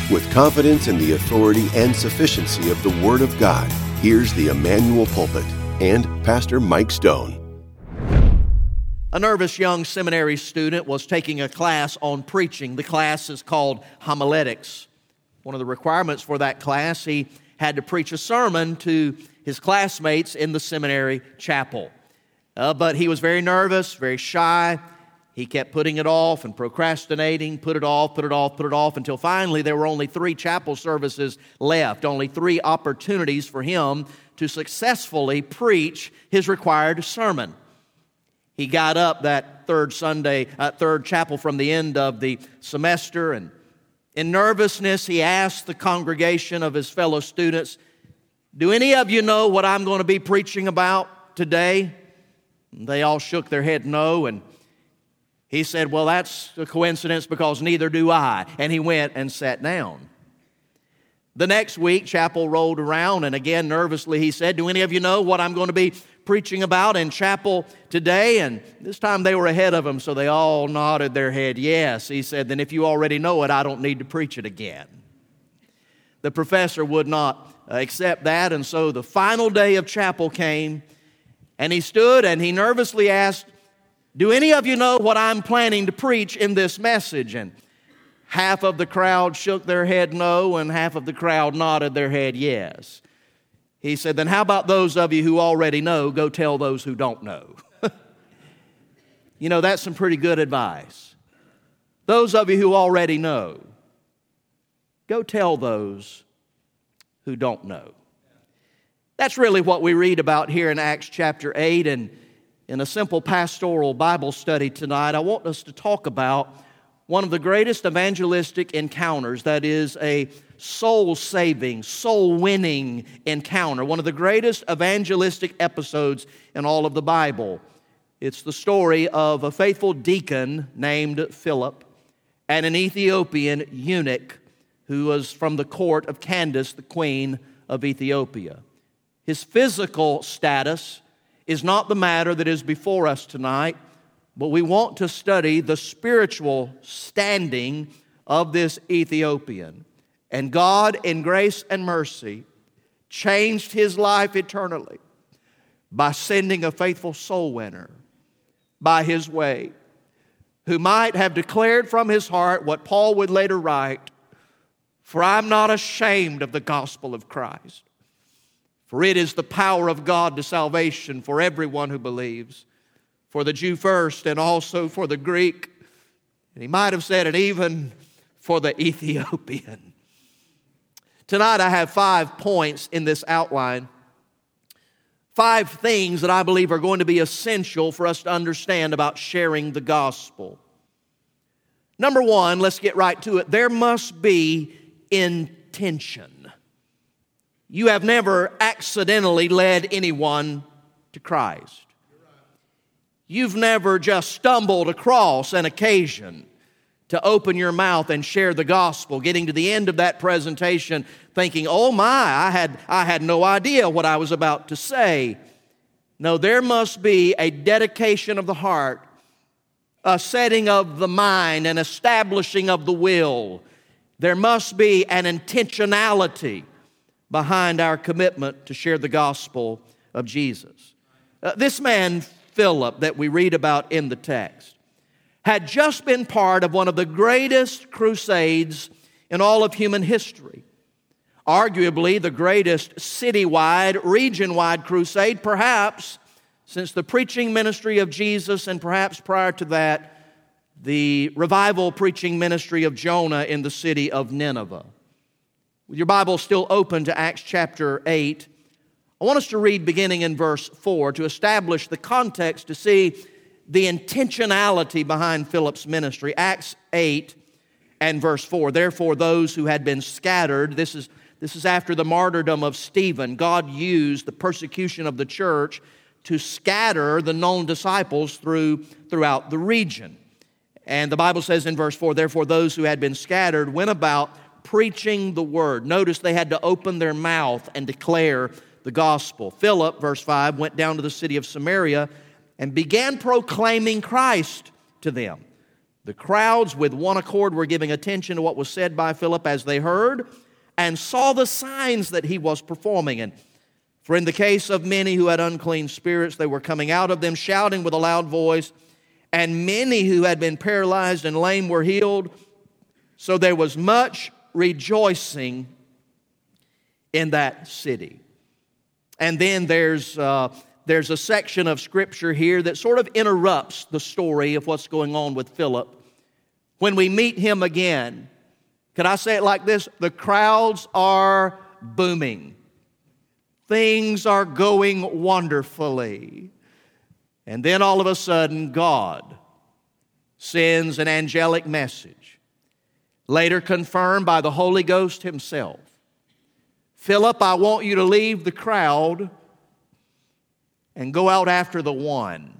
With confidence in the authority and sufficiency of the Word of God, here's the Emmanuel Pulpit and Pastor Mike Stone. A nervous young seminary student was taking a class on preaching. The class is called homiletics. One of the requirements for that class, he had to preach a sermon to his classmates in the seminary chapel. But he was very nervous, very shy. He kept putting it off and procrastinating, put it off, until finally there were only 3 chapel services left, only 3 opportunities for him to successfully preach his required sermon. He got up that third chapel from the end of the semester, and in nervousness, he asked the congregation of his fellow students, "Do any of you know what I'm going to be preaching about today?" And they all shook their head no, and he said, "Well, that's a coincidence because neither do I." And he went and sat down. The next week, chapel rolled around, and again, nervously, he said, "Do any of you know what I'm going to be preaching about in chapel today?" And this time they were ahead of him, so they all nodded their head yes. He said, "Then if you already know it, I don't need to preach it again." The professor would not accept that, and so the final day of chapel came, and he stood and he nervously asked, "Do any of you know what I'm planning to preach in this message?" And half of the crowd shook their head no, and half of the crowd nodded their head yes. He said, "Then how about those of you who already know, go tell those who don't know." You know, that's some pretty good advice. Those of you who already know, go tell those who don't know. That's really what we read about here in Acts chapter 8, and in a simple pastoral Bible study tonight, I want us to talk about one of the greatest evangelistic encounters, that is a soul-saving, soul-winning encounter, one of the greatest evangelistic episodes in all of the Bible. It's the story of a faithful deacon named Philip and an Ethiopian eunuch who was from the court of Candace, the queen of Ethiopia. His physical status is not the matter that is before us tonight, but we want to study the spiritual standing of this Ethiopian. And God, in grace and mercy, changed his life eternally by sending a faithful soul winner by his way, who might have declared from his heart what Paul would later write, "For I'm not ashamed of the gospel of Christ, for it is the power of God to salvation for everyone who believes, for the Jew first and also for the Greek." And he might have said, "And even for the Ethiopian." Tonight I have 5 points in this outline. 5 things that I believe are going to be essential for us to understand about sharing the gospel. Number 1, let's get right to it. There must be intention. You have never accidentally led anyone to Christ. You've never just stumbled across an occasion to open your mouth and share the gospel, getting to the end of that presentation thinking, "Oh my, I had no idea what I was about to say." No, there must be a dedication of the heart, a setting of the mind, an establishing of the will. There must be an intentionality behind our commitment to share the gospel of Jesus. This man, Philip, that we read about in the text, had just been part of one of the greatest crusades in all of human history. Arguably the greatest citywide, region-wide crusade, perhaps since the preaching ministry of Jesus, and perhaps prior to that, the revival preaching ministry of Jonah in the city of Nineveh. With your Bible still open to Acts chapter 8, I want us to read beginning in verse 4 to establish the context, to see the intentionality behind Philip's ministry. Acts 8 and verse 4. "Therefore those who had been scattered," this is after the martyrdom of Stephen. God used the persecution of the church to scatter the known disciples throughout the region. And the Bible says in verse 4, "Therefore those who had been scattered went about preaching the word." Notice they had to open their mouth and declare the gospel. Philip, verse 5, went down to the city of Samaria and began proclaiming Christ to them. The crowds with one accord were giving attention to what was said by Philip as they heard and saw the signs that he was performing. And for in the case of many who had unclean spirits, they were coming out of them shouting with a loud voice, and many who had been paralyzed and lame were healed. So there was much rejoicing in that city. And then there's a section of Scripture here that sort of interrupts the story of what's going on with Philip. When we meet him again, could I say it like this? The crowds are booming. Things are going wonderfully. And then all of a sudden, God sends an angelic message, later confirmed by the Holy Ghost Himself. Philip, I want you to leave the crowd and go out after the one.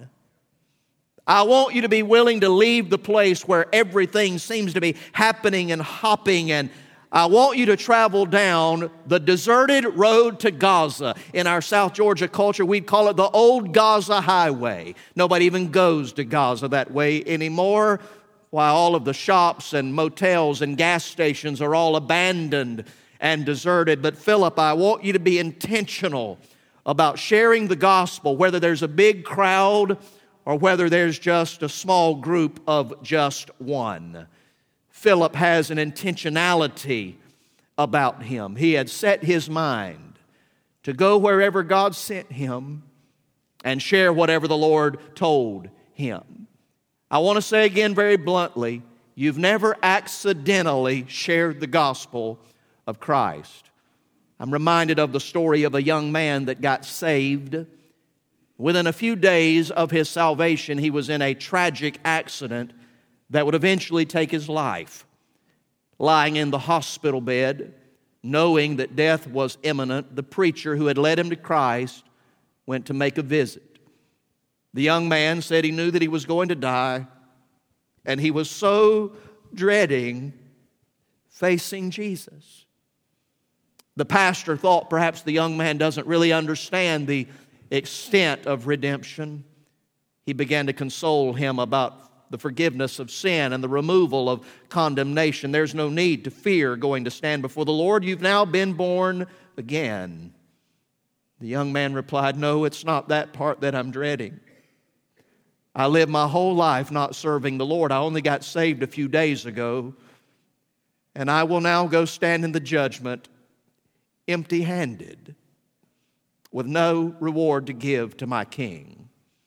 I want you to be willing to leave the place where everything seems to be happening and hopping, and I want you to travel down the deserted road to Gaza. In our South Georgia culture, we'd call it the old Gaza Highway. Nobody even goes to Gaza that way anymore, while all of the shops and motels and gas stations are all abandoned and deserted. But Philip, I want you to be intentional about sharing the gospel, whether there's a big crowd or whether there's just a small group of just one. Philip has an intentionality about him. He had set his mind to go wherever God sent him and share whatever the Lord told him. I want to say again very bluntly, you've never accidentally shared the gospel of Christ. I'm reminded of the story of a young man that got saved. Within a few days of his salvation, he was in a tragic accident that would eventually take his life. Lying in the hospital bed, knowing that death was imminent, the preacher who had led him to Christ went to make a visit. The young man said he knew that he was going to die, and he was so dreading facing Jesus. The pastor thought perhaps the young man doesn't really understand the extent of redemption. He began to console him about the forgiveness of sin and the removal of condemnation. There's no need to fear going to stand before the Lord. You've now been born again. The young man replied, no, it's not that part that I'm dreading. I lived my whole life not serving the Lord. I only got saved a few days ago, and I will now go stand in the judgment empty-handed, with no reward to give to my King.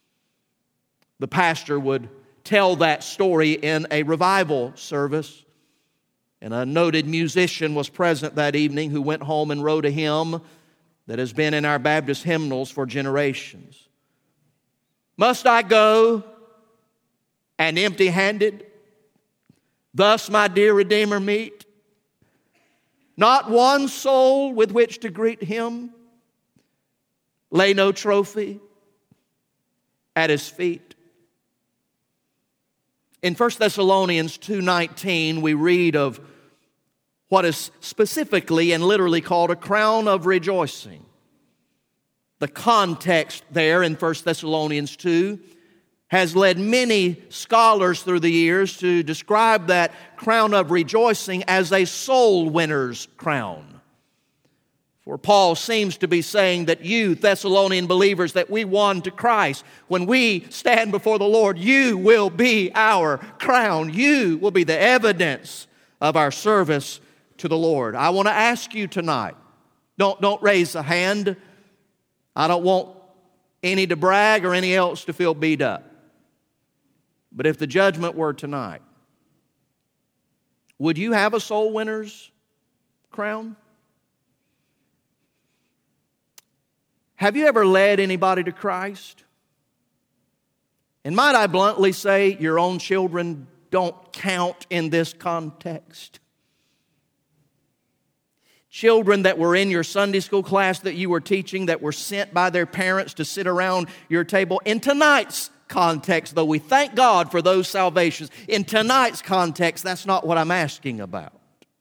The pastor would tell that story in a revival service, and a noted musician was present that evening who went home and wrote a hymn that has been in our Baptist hymnals for generations. Must I go and empty-handed, thus my dear Redeemer meet? Not one soul with which to greet Him, lay no trophy at His feet. In 1 Thessalonians 2:19, we read of what is specifically and literally called a crown of rejoicing. The context there in 1 Thessalonians 2 has led many scholars through the years to describe that crown of rejoicing as a soul winner's crown. For Paul seems to be saying that you, Thessalonian believers, that we won to Christ, when we stand before the Lord, you will be our crown. You will be the evidence of our service to the Lord. I want to ask you tonight, don't raise a hand. I don't want any to brag or any else to feel beat up. But if the judgment were tonight, would you have a soul winner's crown? Have you ever led anybody to Christ? And might I bluntly say, your own children don't count in this context. Children that were in your Sunday school class that you were teaching, that were sent by their parents to sit around your table. In tonight's context, though we thank God for those salvations, in tonight's context, that's not what I'm asking about.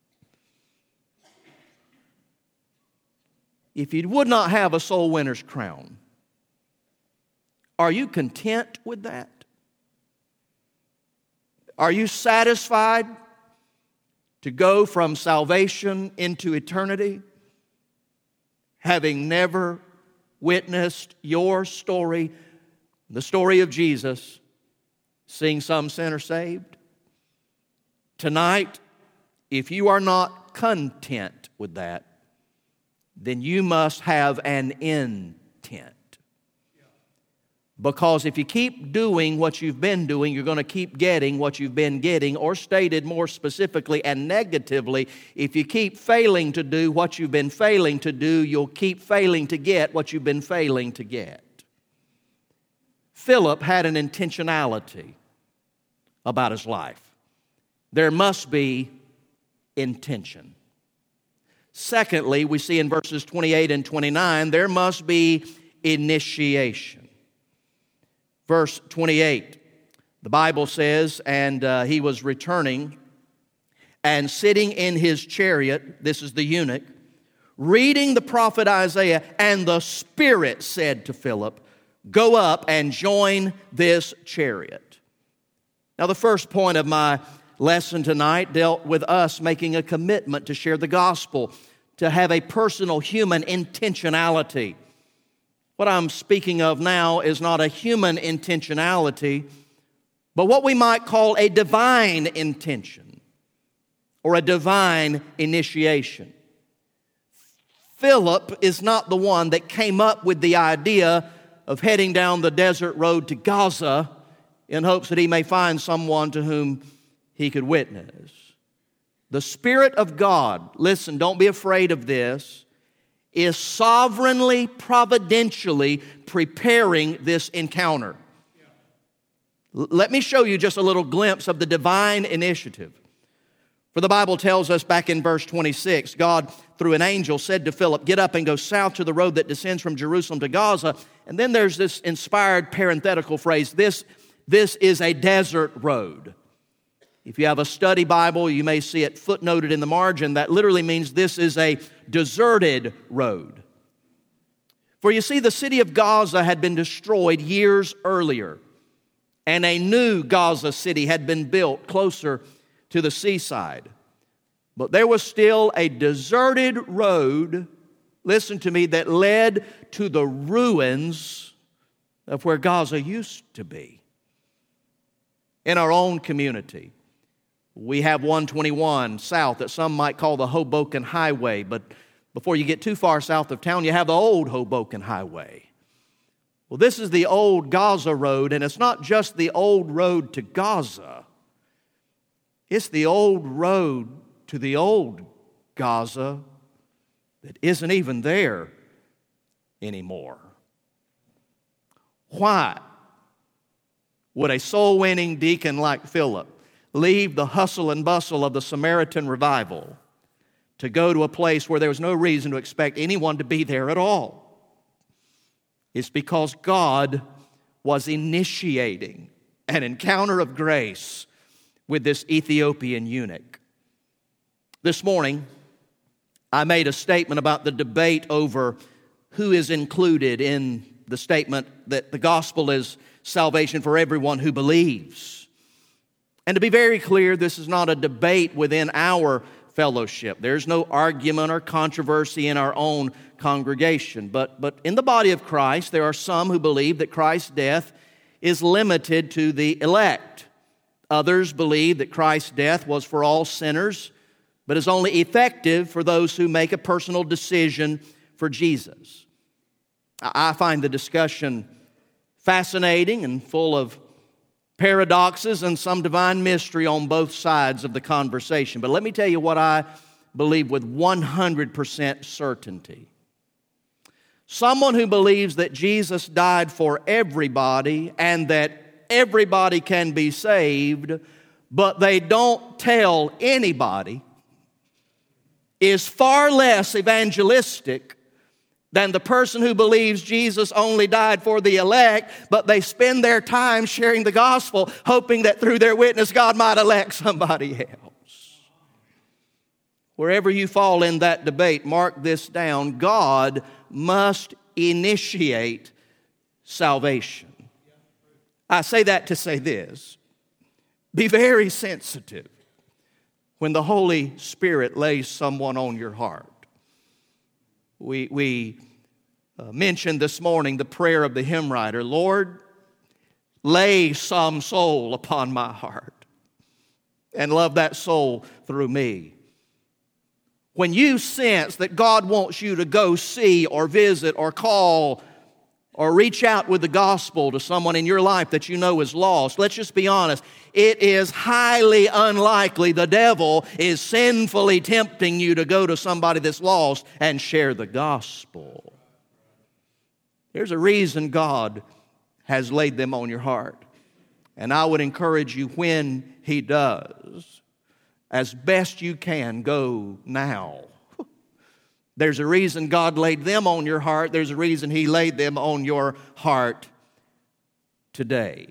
If you would not have a soul winner's crown, are you content with that? Are you satisfied to go from salvation into eternity, having never witnessed your story, the story of Jesus, seeing some sinner saved? Tonight, if you are not content with that, then you must have an intent. Because if you keep doing what you've been doing, you're going to keep getting what you've been getting, or stated more specifically and negatively, if you keep failing to do what you've been failing to do, you'll keep failing to get what you've been failing to get. Philip had an intentionality about his life. There must be intention. Secondly, we see in verses 28 and 29, there must be initiation. Verse 28, the Bible says, and he was returning and sitting in his chariot, this is the eunuch, reading the prophet Isaiah, and the Spirit said to Philip, go up and join this chariot. Now, the first point of my lesson tonight dealt with us making a commitment to share the gospel, to have a personal human intentionality. What I'm speaking of now is not a human intentionality, but what we might call a divine intention or a divine initiation. Philip is not the one that came up with the idea of heading down the desert road to Gaza in hopes that he may find someone to whom he could witness. The Spirit of God, listen, don't be afraid of this, is sovereignly, providentially preparing this encounter. Let me show you just a little glimpse of the divine initiative. For the Bible tells us back in verse 26, God, through an angel, said to Philip, get up and go south to the road that descends from Jerusalem to Gaza. And then there's this inspired parenthetical phrase, this is a desert road. If you have a study Bible, you may see it footnoted in the margin. That literally means this is a deserted road. For you see, the city of Gaza had been destroyed years earlier, and a new Gaza city had been built closer to the seaside. But there was still a deserted road, listen to me, that led to the ruins of where Gaza used to be. In our own community, we have 121 south that some might call the Hoboken Highway, but before you get too far south of town, you have the old Hoboken Highway. Well, this is the old Gaza road, and it's not just the old road to Gaza. It's the old road to the old Gaza that isn't even there anymore. Why would a soul-winning deacon like Philip leave the hustle and bustle of the Samaritan revival to go to a place where there was no reason to expect anyone to be there at all? It's because God was initiating an encounter of grace with this Ethiopian eunuch. This morning, I made a statement about the debate over who is included in the statement that the gospel is salvation for everyone who believes. And to be very clear, this is not a debate within our fellowship. There's no argument or controversy in our own congregation. But in the body of Christ, there are some who believe that Christ's death is limited to the elect. Others believe that Christ's death was for all sinners, but is only effective for those who make a personal decision for Jesus. I find the discussion fascinating and full of paradoxes and some divine mystery on both sides of the conversation. But let me tell you what I believe with 100% certainty. Someone who believes that Jesus died for everybody and that everybody can be saved, but they don't tell anybody, is far less evangelistic than the person who believes Jesus only died for the elect, but they spend their time sharing the gospel, hoping that through their witness God might elect somebody else. Wherever you fall in that debate, mark this down: God must initiate salvation. I say that to say this: Be very sensitive when the Holy Spirit lays someone on your heart. We mentioned this morning the prayer of the hymn writer, Lord, lay some soul upon my heart and love that soul through me. When you sense that God wants you to go see or visit or call or reach out with the gospel to someone in your life that you know is lost, let's just be honest, it is highly unlikely the devil is sinfully tempting you to go to somebody that's lost and share the gospel. There's a reason God has laid them on your heart. And I would encourage you, when He does, as best you can, go now. There's a reason God laid them on your heart. There's a reason He laid them on your heart today.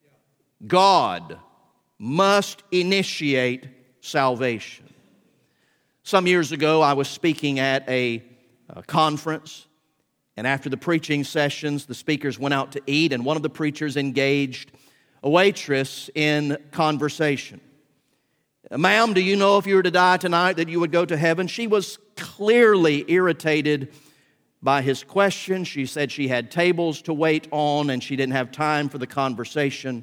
God must initiate salvation. Some years ago, I was speaking at a conference, and after the preaching sessions, the speakers went out to eat, and one of the preachers engaged a waitress in conversation. Ma'am, do you know if you were to die tonight that you would go to heaven? She was clearly irritated by his question. She said she had tables to wait on and she didn't have time for the conversation.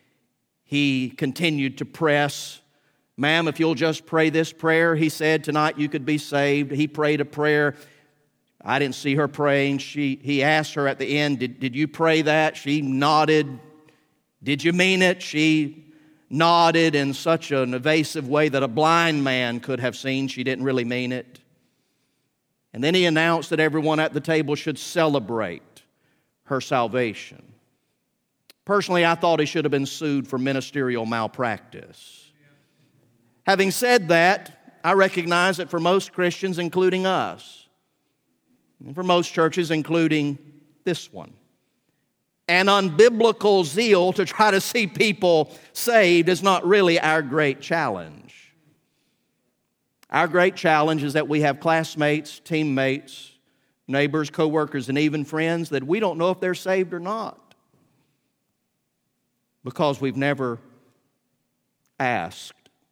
He continued to press. Ma'am, if you'll just pray this prayer, he said, tonight you could be saved. He prayed a prayer. I didn't see her praying. He asked her at the end, did you pray that? She nodded. Did you mean it? She nodded in such an evasive way that a blind man could have seen she didn't really mean it. And then he announced that everyone at the table should celebrate her salvation. Personally, I thought he should have been sued for ministerial malpractice. Having said that, I recognize that for most Christians, including us, and for most churches, including this one, an unbiblical zeal to try to see people saved is not really our great challenge. Our great challenge is that we have classmates, teammates, neighbors, co-workers, and even friends that we don't know if they're saved or not because we've never asked.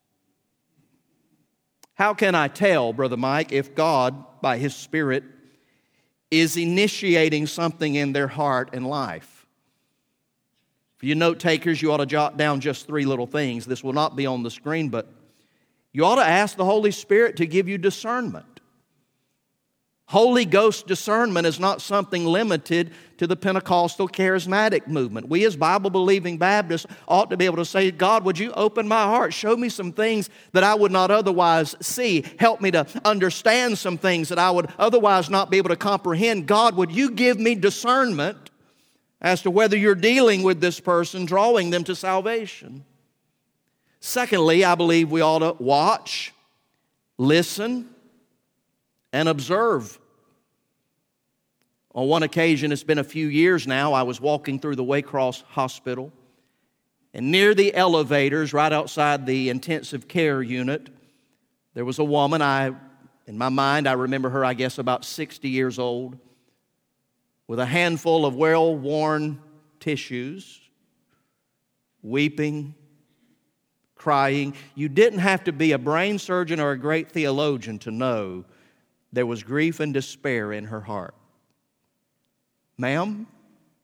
How can I tell, Brother Mike, if God, by His Spirit, is initiating something in their heart and life? For you note takers, you ought to jot down just 3 little things. This will not be on the screen, but you ought to ask the Holy Spirit to give you discernment. Holy Ghost discernment is not something limited to the Pentecostal charismatic movement. We as Bible-believing Baptists ought to be able to say, God, would you open my heart? Show me some things that I would not otherwise see. Help me to understand some things that I would otherwise not be able to comprehend. God, would you give me discernment as to whether you're dealing with this person, drawing them to salvation? Secondly, I believe we ought to watch, listen, and observe. On one occasion, it's been a few years now, I was walking through the Waycross Hospital, and near the elevators, right outside the intensive care unit, there was a woman. In my mind, I remember her, I guess, about 60 years old, with a handful of well-worn tissues, weeping, crying. You didn't have to be a brain surgeon or a great theologian to know there was grief and despair in her heart. Ma'am,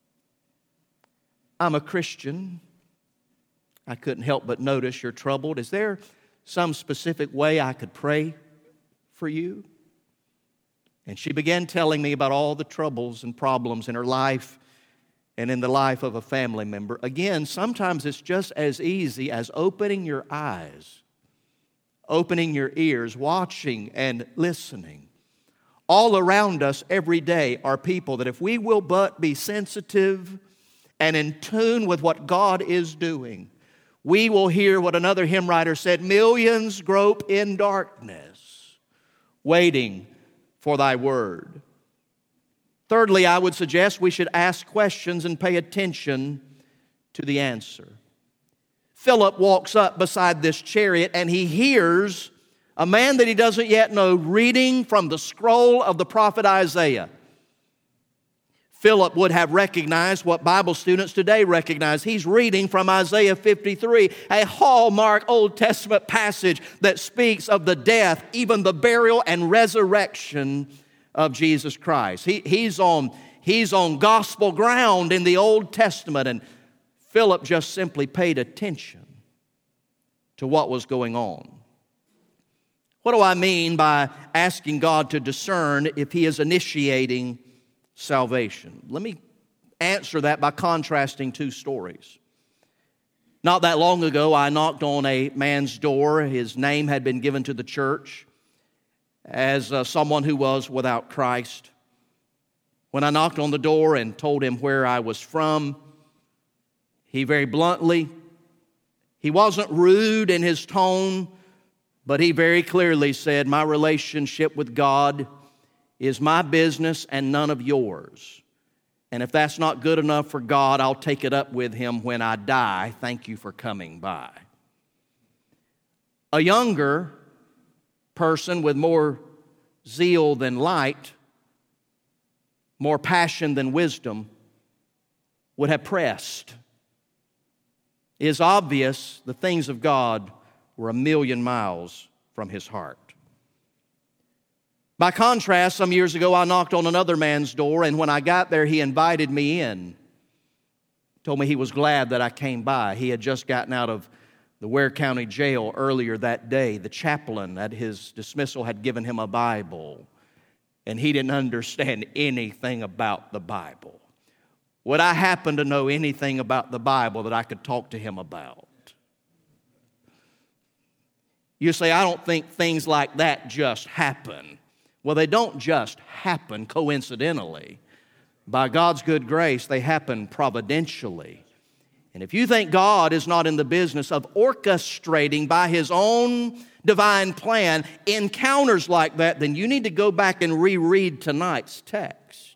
I'm a Christian. I couldn't help but notice you're troubled. Is there some specific way I could pray for you? And she began telling me about all the troubles and problems in her life and in the life of a family member. Again, sometimes it's just as easy as opening your eyes, opening your ears, watching and listening. All around us every day are people that if we will but be sensitive and in tune with what God is doing, we will hear what another hymn writer said, millions grope in darkness, waiting for thy word. Thirdly, I would suggest we should ask questions and pay attention to the answer. Philip walks up beside this chariot and he hears a man that he doesn't yet know reading from the scroll of the prophet Isaiah. Philip would have recognized what Bible students today recognize. He's reading from Isaiah 53, a hallmark Old Testament passage that speaks of the death, even the burial and resurrection of Jesus Christ. He's on gospel ground in the Old Testament, and Philip just simply paid attention to what was going on. What do I mean by asking God to discern if He is initiating salvation? Let me answer that by contrasting two stories. Not that long ago, I knocked on a man's door. His name had been given to the church as someone who was without Christ. When I knocked on the door and told him where I was from, he very bluntly, he wasn't rude in his tone, but he very clearly said, "My relationship with God is my business and none of yours. And if that's not good enough for God, I'll take it up with Him when I die. Thank you for coming by." A younger person with more zeal than light, more passion than wisdom, would have pressed. It is obvious the things of God were a million miles from his heart. By contrast, some years ago, I knocked on another man's door, and when I got there, he invited me in. Told me he was glad that I came by. He had just gotten out of the Ware County Jail earlier that day. The chaplain at his dismissal had given him a Bible, and he didn't understand anything about the Bible. Would I happen to know anything about the Bible that I could talk to him about? You say, "I don't think things like that just happen." Well, they don't just happen coincidentally. By God's good grace, they happen providentially. And if you think God is not in the business of orchestrating by His own divine plan encounters like that, then you need to go back and reread tonight's text.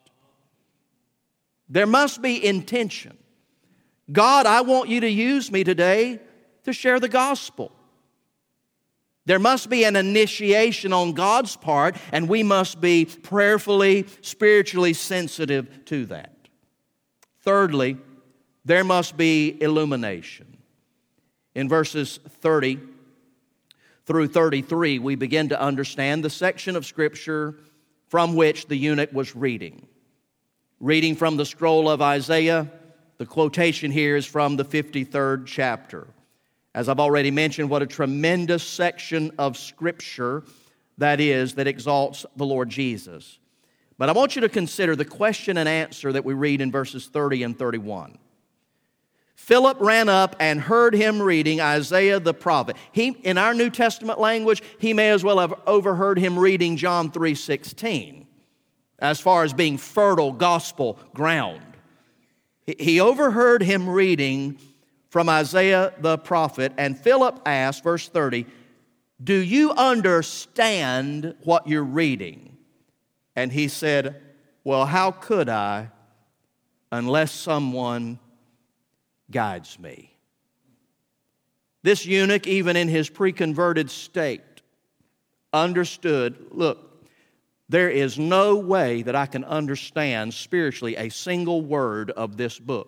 There must be intention. God, I want you to use me today to share the gospel. There must be an initiation on God's part, and we must be prayerfully, spiritually sensitive to that. Thirdly, there must be illumination. In verses 30 through 33, we begin to understand the section of Scripture from which the eunuch was reading. Reading from the scroll of Isaiah, the quotation here is from the 53rd chapter. As I've already mentioned, what a tremendous section of Scripture that is that exalts the Lord Jesus. But I want you to consider the question and answer that we read in verses 30 and 31. Philip ran up and heard him reading Isaiah the prophet. In our New Testament language, he may as well have overheard him reading John 3:16, as far as being fertile gospel ground. He overheard him reading from Isaiah the prophet, and Philip asked, verse 30, "Do you understand what you're reading?" And he said, "Well, how could I unless someone guides me?" This eunuch, even in his pre-converted state, understood, look, there is no way that I can understand spiritually a single word of this book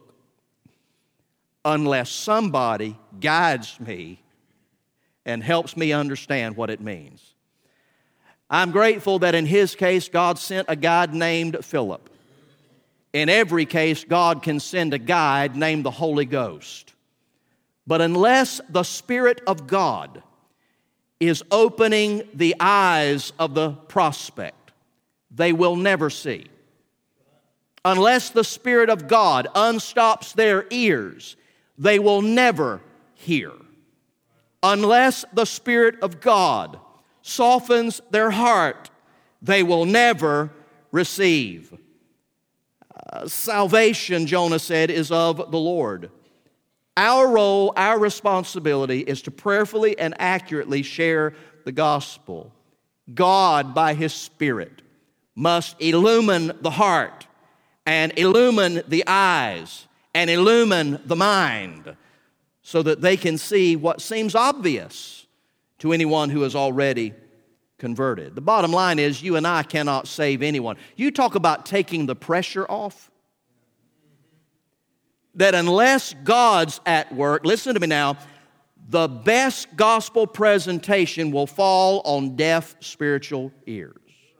unless somebody guides me and helps me understand what it means. I'm grateful that in his case, God sent a guide named Philip. In every case, God can send a guide named the Holy Ghost. But unless the Spirit of God is opening the eyes of the prospect, they will never see. Unless the Spirit of God unstops their ears, they will never hear. Unless the Spirit of God softens their heart, they will never receive. Salvation, Jonah said, is of the Lord. Our role, our responsibility is to prayerfully and accurately share the gospel. God, by His Spirit, must illumine the heart and illumine the eyes and illumine the mind so that they can see what seems obvious to anyone who is already converted. The bottom line is you and I cannot save anyone. You talk about taking the pressure off. that unless God's at work, listen to me now, the best gospel presentation will fall on deaf spiritual ears.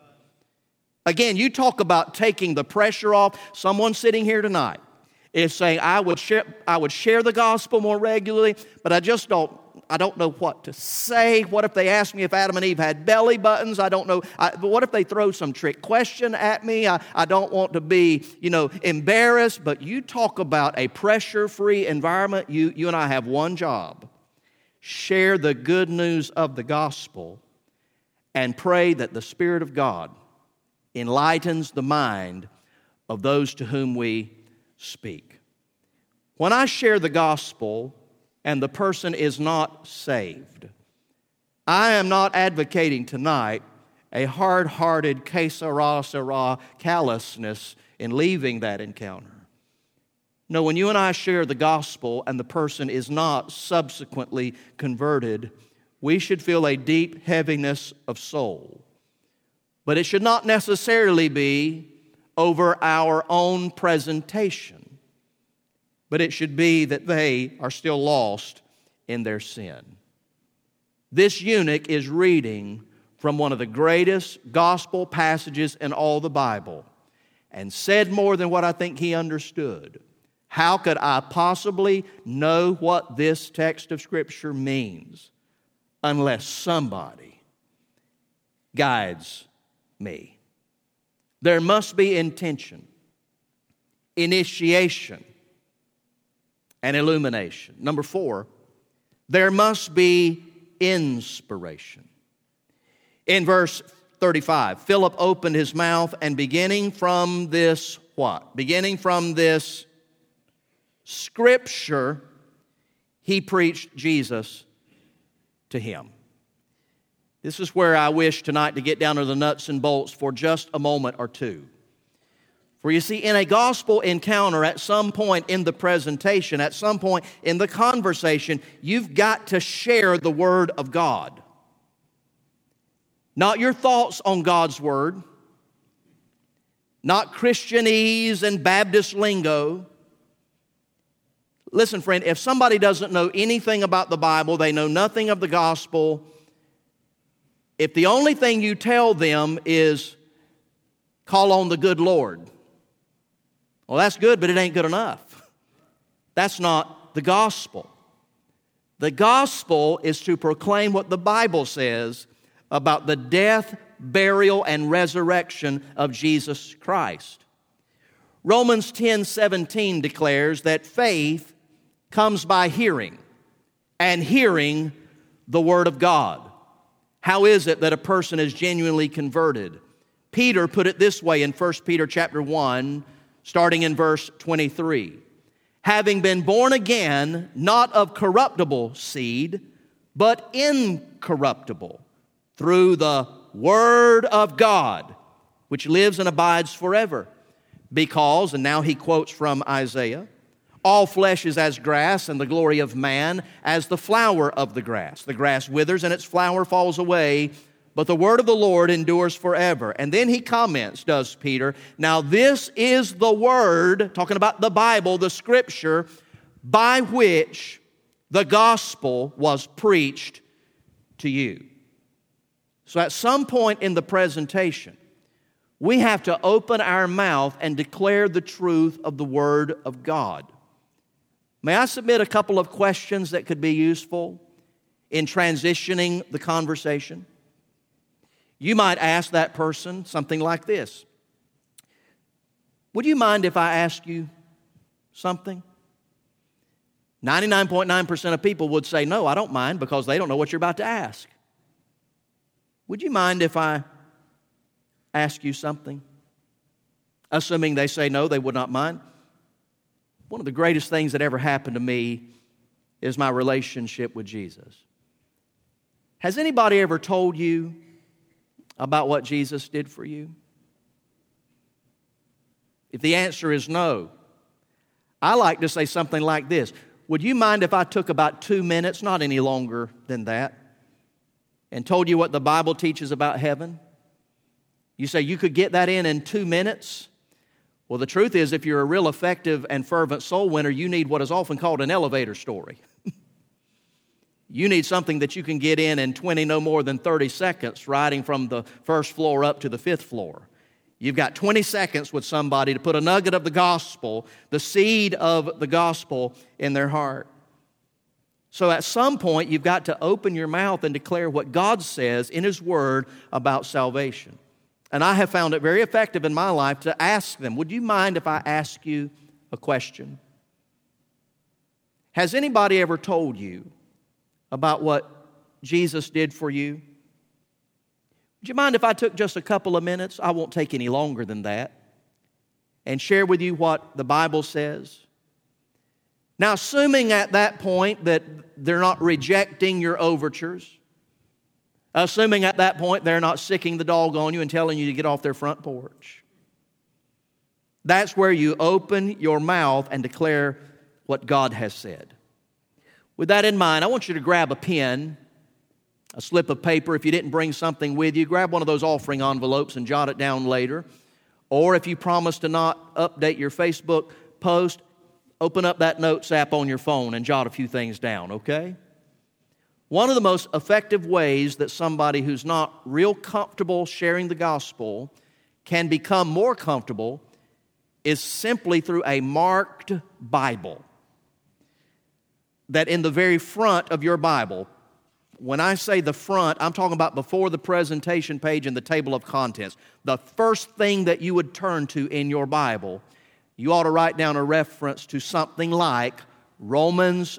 Again, you talk about taking the pressure off. Someone sitting here tonight is saying, I would share the gospel more regularly, but I don't know what to say. What if they ask me if Adam and Eve had belly buttons? I don't know. What if they throw some trick question at me? I don't want to be, embarrassed. But you talk about a pressure-free environment. You and I have one job. Share the good news of the gospel and pray that the Spirit of God enlightens the mind of those to whom we speak. When I share the gospel and the person is not saved, I am not advocating tonight a hard-hearted que sera callousness in leaving that encounter. No, when you and I share the gospel and the person is not subsequently converted, we should feel a deep heaviness of soul. But it should not necessarily be over our own presentation, but it should be that they are still lost in their sin. This eunuch is reading from one of the greatest gospel passages in all the Bible and said more than what I think he understood. How could I possibly know what this text of Scripture means unless somebody guides me? There must be intention, initiation, and illumination. Number 4, there must be inspiration. In verse 35, Philip opened his mouth and beginning from this what? Beginning from this Scripture, he preached Jesus to him. This is where I wish tonight to get down to the nuts and bolts for just a moment or two. For you see, in a gospel encounter, at some point in the presentation, at some point in the conversation, you've got to share the Word of God. Not your thoughts on God's Word, not Christianese and Baptist lingo. Listen, friend, if somebody doesn't know anything about the Bible, they know nothing of the gospel, if the only thing you tell them is call on the good Lord, well, that's good, but it ain't good enough. That's not the gospel. The gospel is to proclaim what the Bible says about the death, burial, and resurrection of Jesus Christ. Romans 10:17 declares that faith comes by hearing, and hearing the Word of God. How is it that a person is genuinely converted? Peter put it this way in 1 Peter chapter 1, starting in verse 23. Having been born again, not of corruptible seed, but incorruptible, through the Word of God, which lives and abides forever. Because, and now he quotes from Isaiah, all flesh is as grass, and the glory of man as the flower of the grass. The grass withers and its flower falls away, but the word of the Lord endures forever. And then he comments, does Peter, now this is the word, talking about the Bible, the Scripture, by which the gospel was preached to you. So at some point in the presentation, we have to open our mouth and declare the truth of the Word of God. May I submit a couple of questions that could be useful in transitioning the conversation? You might ask that person something like this. Would you mind if I ask you something? 99.9% of people would say, no, I don't mind, because they don't know what you're about to ask. Would you mind if I ask you something? Assuming they say no, they would not mind. One of the greatest things that ever happened to me is my relationship with Jesus. Has anybody ever told you about what Jesus did for you? If the answer is no, I like to say something like this. Would you mind if I took about 2 minutes, not any longer than that, and told you what the Bible teaches about heaven? You say you could get that in 2 minutes? Well, the truth is, if you're a real effective and fervent soul winner, you need what is often called an elevator story. You need something that you can get in 20, no more than 30 seconds, riding from the first floor up to the fifth floor. You've got 20 seconds with somebody to put a nugget of the gospel, the seed of the gospel in their heart. So at some point, you've got to open your mouth and declare what God says in His Word about salvation. And I have found it very effective in my life to ask them, would you mind if I ask you a question? Has anybody ever told you about what Jesus did for you? Would you mind if I took just a couple of minutes? I won't take any longer than that. And share with you what the Bible says. Now, assuming at that point that they're not rejecting your overtures, assuming at that point they're not sicking the dog on you and telling you to get off their front porch, that's where you open your mouth and declare what God has said. With that in mind, I want you to grab a pen, a slip of paper. If you didn't bring something with you, grab one of those offering envelopes and jot it down later. Or if you promise to not update your Facebook post, open up that notes app on your phone and jot a few things down, okay? One of the most effective ways that somebody who's not real comfortable sharing the gospel can become more comfortable is simply through a marked Bible. That in the very front of your Bible, when I say the front, I'm talking about before the presentation page and the table of contents. The first thing that you would turn to in your Bible, you ought to write down a reference to something like Romans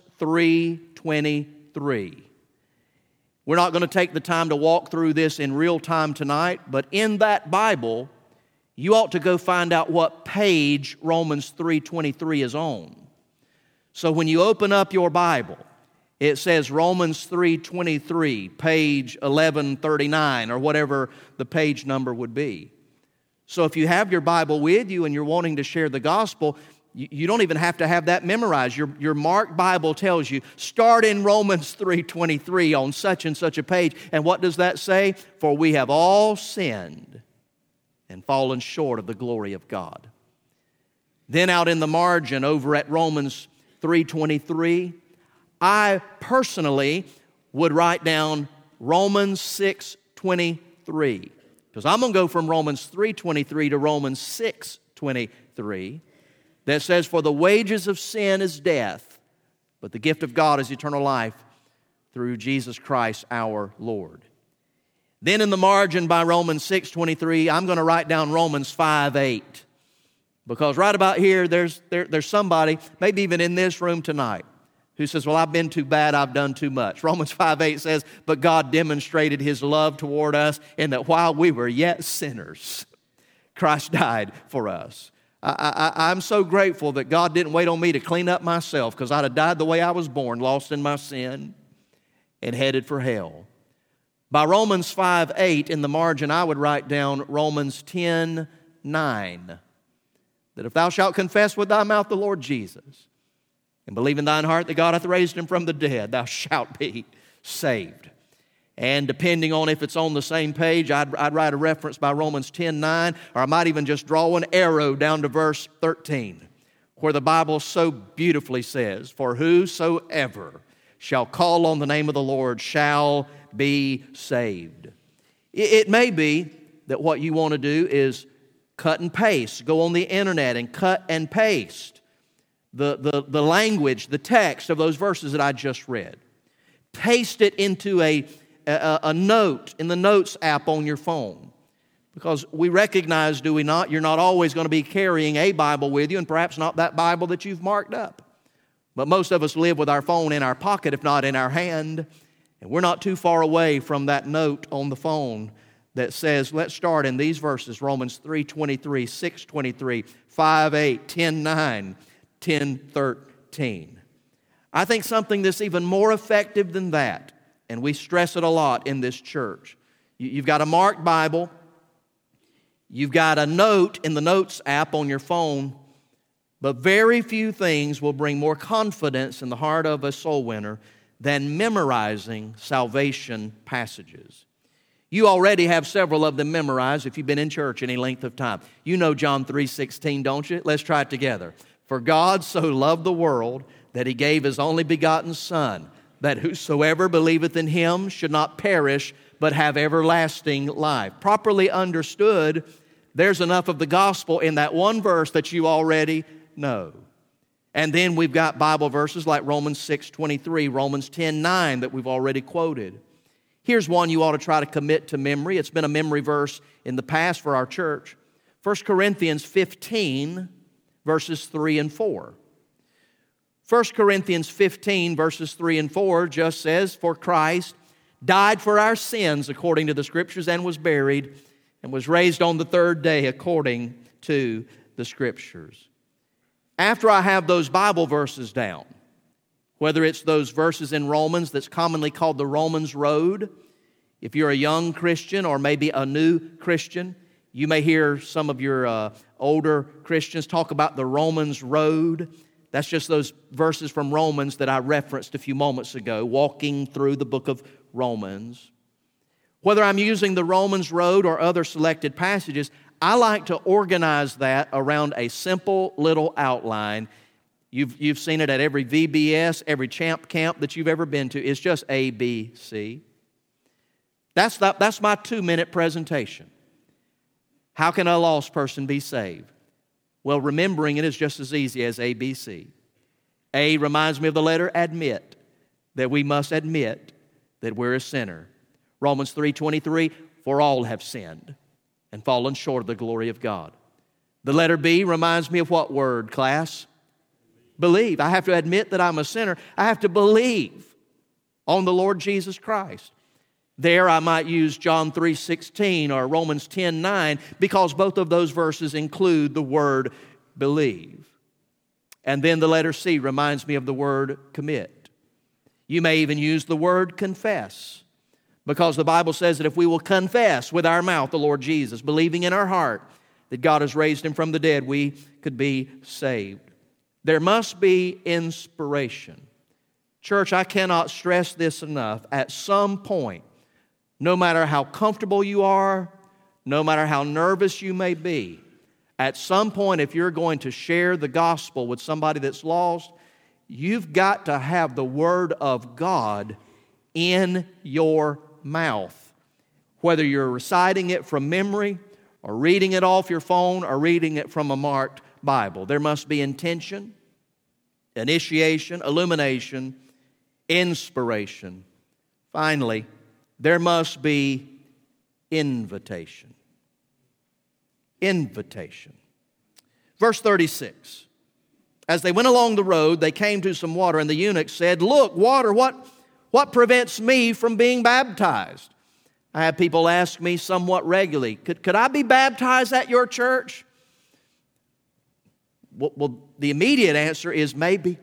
3:23. We're not going to take the time to walk through this in real time tonight, but in that Bible, you ought to go find out what page Romans 3:23 is on. So when you open up your Bible, it says Romans 3:23, page 1139, or whatever the page number would be. So if you have your Bible with you and you're wanting to share the gospel, you don't even have to have that memorized. Your marked Bible tells you, start in Romans 3:23 on such and such a page. And what does that say? For we have all sinned and fallen short of the glory of God. Then out in the margin over at Romans 3:23, I personally would write down Romans 6:23. Because I'm going to go from Romans 3:23 to Romans 6:23 that says, for the wages of sin is death, but the gift of God is eternal life through Jesus Christ our Lord. Then in the margin by Romans 6:23, I'm going to write down Romans 5:8. Because right about here, there's somebody, maybe even in this room tonight, who says, well, I've been too bad, I've done too much. Romans 5:8 says, but God demonstrated His love toward us in that while we were yet sinners, Christ died for us. I'm so grateful that God didn't wait on me to clean up myself, because I'd have died the way I was born, lost in my sin and headed for hell. By Romans 5:8 in the margin, I would write down Romans 10:9. That if thou shalt confess with thy mouth the Lord Jesus, and believe in thine heart that God hath raised Him from the dead, thou shalt be saved. And depending on if it's on the same page, I'd write a reference by Romans 10:9, or I might even just draw an arrow down to verse 13, where the Bible so beautifully says, for whosoever shall call on the name of the Lord shall be saved. It may be that what you want to do is cut and paste, go on the internet and cut and paste the language, the text of those verses that I just read. Paste it into a note in the Notes app on your phone. Because we recognize, do we not, you're not always going to be carrying a Bible with you, and perhaps not that Bible that you've marked up. But most of us live with our phone in our pocket, if not in our hand, and we're not too far away from that note on the phone that says, let's start in these verses, Romans 3:23, 6:23, 5:8, 10:9, 10:13. I think something that's even more effective than that, and we stress it a lot in this church. You've got a marked Bible, you've got a note in the Notes app on your phone, but very few things will bring more confidence in the heart of a soul winner than memorizing salvation passages. You already have several of them memorized if you've been in church any length of time. You know John 3:16, don't you? Let's try it together. For God so loved the world that He gave His only begotten Son, that whosoever believeth in Him should not perish, but have everlasting life. Properly understood, there's enough of the gospel in that one verse that you already know. And then we've got Bible verses like Romans 6:23, Romans 10:9 that we've already quoted. Here's one you ought to try to commit to memory. It's been a memory verse in the past for our church. 1 Corinthians 15, verses 3 and 4. 1 Corinthians 15, verses 3 and 4 just says, For Christ died for our sins according to the Scriptures and was buried and was raised on the third day according to the Scriptures. After I have those Bible verses down, whether it's those verses in Romans that's commonly called the Romans Road, if you're a young Christian or maybe a new Christian, you may hear some of your older Christians talk about the Romans Road. That's just those verses from Romans that I referenced a few moments ago, walking through the book of Romans. Whether I'm using the Romans Road or other selected passages, I like to organize that around a simple little outline. You've seen it at every VBS, every champ camp that you've ever been to. It's just A, B, C. That's my 2-minute presentation. How can a lost person be saved? Well, remembering it is just as easy as A, B, C. A reminds me of the letter admit, that we must admit that we're a sinner. Romans 3:23, for all have sinned and fallen short of the glory of God. The letter B reminds me of what word, class? Believe. I have to admit that I'm a sinner. I have to believe on the Lord Jesus Christ. There I might use John 3:16 or Romans 10:9 because both of those verses include the word believe. And then the letter C reminds me of the word commit. You may even use the word confess because the Bible says that if we will confess with our mouth the Lord Jesus, believing in our heart that God has raised Him from the dead, we could be saved. There must be inspiration. Church, I cannot stress this enough. At some point, no matter how comfortable you are, no matter how nervous you may be, at some point, if you're going to share the gospel with somebody that's lost, you've got to have the Word of God in your mouth. Whether you're reciting it from memory or reading it off your phone or reading it from a marked Bible. There must be intention, initiation, illumination, inspiration. Finally, there must be invitation. Invitation. Verse 36. As they went along the road, they came to some water, and the eunuch said, Look, water, what prevents me from being baptized? I have people ask me somewhat regularly, could I be baptized at your church? Well, the immediate answer is maybe.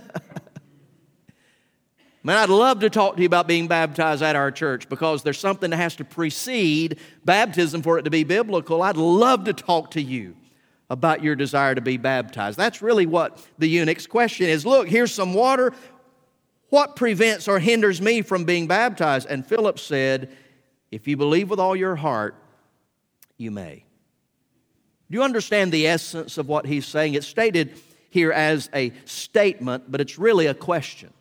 Man, I'd love to talk to you about being baptized at our church because there's something that has to precede baptism for it to be biblical. I'd love to talk to you about your desire to be baptized. That's really what the eunuch's question is. Look, here's some water. What prevents or hinders me from being baptized? And Philip said, if you believe with all your heart, you may. Do you understand the essence of what he's saying? It's stated here as a statement, but it's really a question.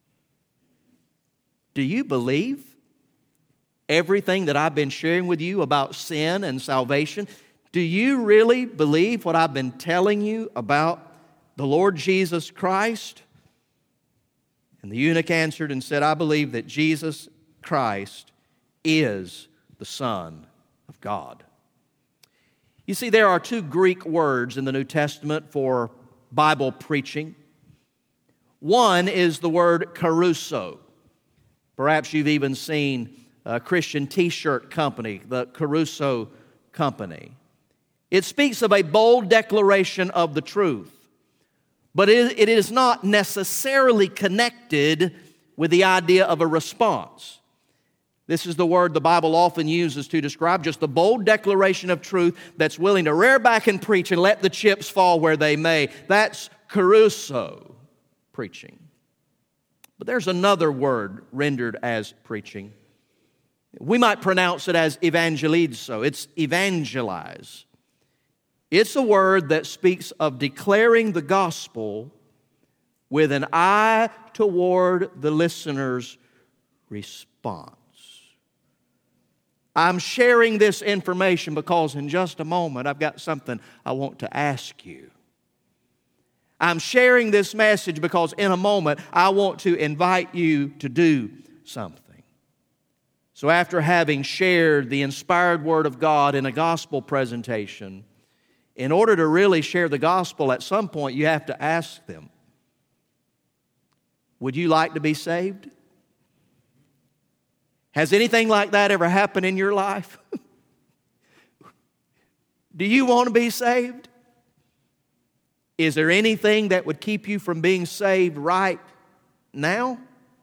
Do you believe everything that I've been sharing with you about sin and salvation? Do you really believe what I've been telling you about the Lord Jesus Christ? And the eunuch answered and said, I believe that Jesus Christ is the Son of God. You see, there are two Greek words in the New Testament for Bible preaching. One is the word caruso. Perhaps you've even seen a Christian t-shirt company, the Caruso Company. It speaks of a bold declaration of the truth, but it is not necessarily connected with the idea of a response. This is the word the Bible often uses to describe just the bold declaration of truth that's willing to rear back and preach and let the chips fall where they may. That's caruso preaching. But there's another word rendered as preaching. We might pronounce it as evangelizo. It's evangelize. It's a word that speaks of declaring the gospel with an eye toward the listener's response. I'm sharing this information because in just a moment I've got something I want to ask you. I'm sharing this message because in a moment I want to invite you to do something. So after having shared the inspired Word of God in a gospel presentation, in order to really share the gospel, at some point you have to ask them, would you like to be saved? Has anything like that ever happened in your life? Do you want to be saved? Is there anything that would keep you from being saved right now?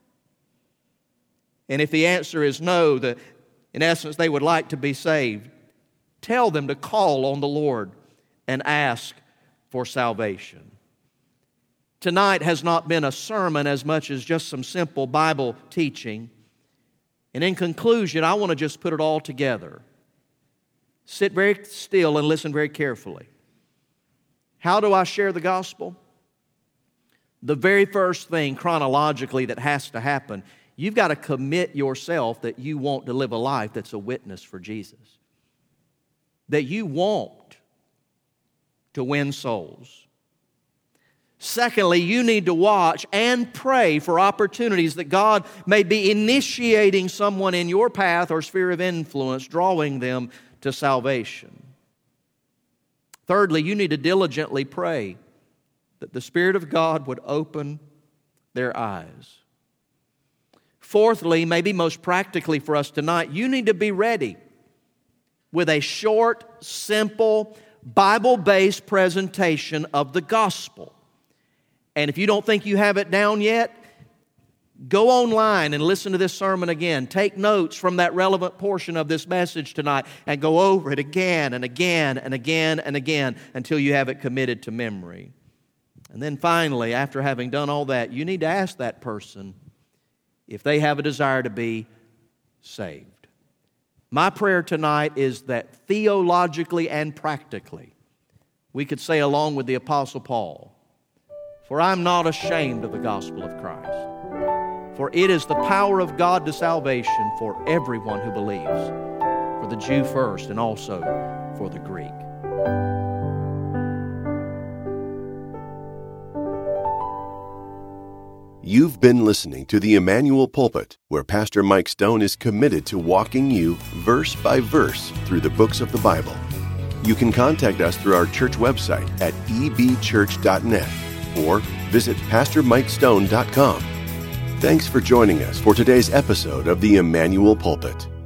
And if the answer is no, that in essence they would like to be saved, tell them to call on the Lord and ask for salvation. Tonight has not been a sermon as much as just some simple Bible teaching. And in conclusion, I want to just put it all together. Sit very still and listen very carefully. How do I share the gospel? The very first thing chronologically that has to happen, you've got to commit yourself that you want to live a life that's a witness for Jesus. That you want to win souls. Secondly, you need to watch and pray for opportunities that God may be initiating someone in your path or sphere of influence, drawing them to salvation. Thirdly, you need to diligently pray that the Spirit of God would open their eyes. Fourthly, maybe most practically for us tonight, you need to be ready with a short, simple, Bible-based presentation of the gospel. And if you don't think you have it down yet, go online and listen to this sermon again. Take notes from that relevant portion of this message tonight and go over it again and again and again and again until you have it committed to memory. And then finally, after having done all that, you need to ask that person if they have a desire to be saved. My prayer tonight is that theologically and practically, we could say along with the Apostle Paul, "For I'm not ashamed of the gospel of Christ, for it is the power of God to salvation for everyone who believes, for the Jew first and also for the Greek." You've been listening to the Emmanuel Pulpit, where Pastor Mike Stone is committed to walking you verse by verse through the books of the Bible. You can contact us through our church website at ebchurch.net or visit pastormikestone.com. Thanks for joining us for today's episode of the Emmanuel Pulpit.